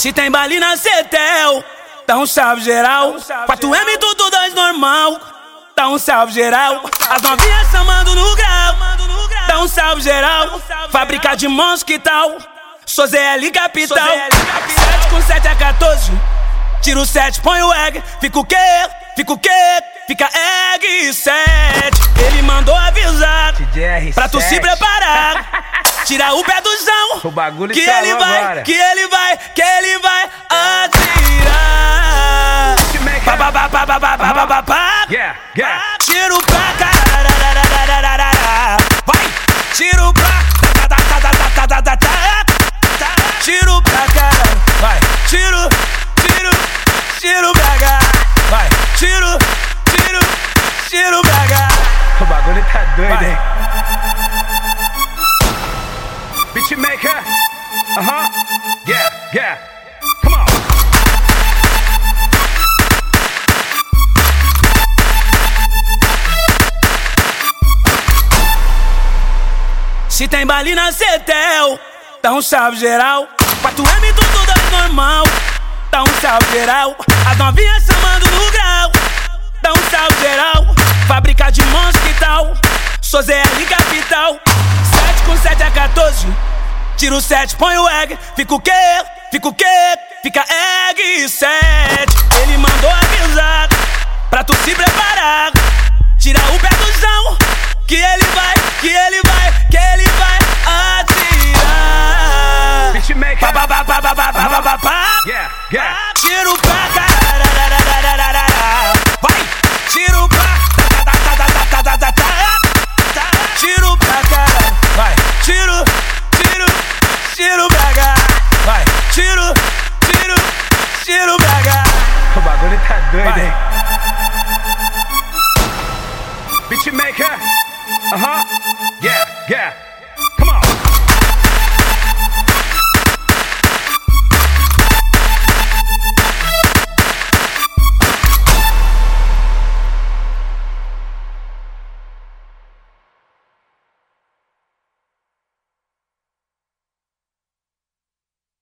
Se tem baile na Cetel, dá um salve geral. 4M tudo 2 normal, dá um salve geral. As novinhas chamando no grau, dá um salve geral. Fábrica de mãos, que tal? Sou ZL Capital. 7 com 7 a 14. Tira o 7, põe o egg. Fica o quê? Fica o quê? Fica egg 7. Ele mandou avisar pra tu se preparar. Tira o pé do chão, o bagulho que ele vai, agora. que ele vai atirar. Pá, pá, pá, pá, pá, pá, pá, pá, pá. Tiro pra caralho. Vai, tiro pra tiro pra caralho. Vai, tiro pra cá. Vai, tiro pra cá. O bagulho tá doido, hein? Beatmaker, yeah, come on. Se tem baile na Cetel, dá um salve geral. 4M tudo 2 normal, dá um salve geral. As novinhas chamando no grau, dá um salve geral. Fábrica de mãos, que tal? Sou ZL Capital. 7 com 7 a 14. Tira o 7, põe o egg. Fica o quê? Fica o quê? Fica egg 7. Ele mandou avisar pra tu se preparar. Tira o pé do chão, que ele vai atirar. Beatmaker, Pá, pá, pá, pá, pá, pá, pá, pá, pá. yeah. Tiro pra caralho. Vai, tiro pra tiro pra caralho. Vai, tiro pra cá. Vai, tiro pra cá. O bagulho tá doido, hein? Beatmaker, yeah.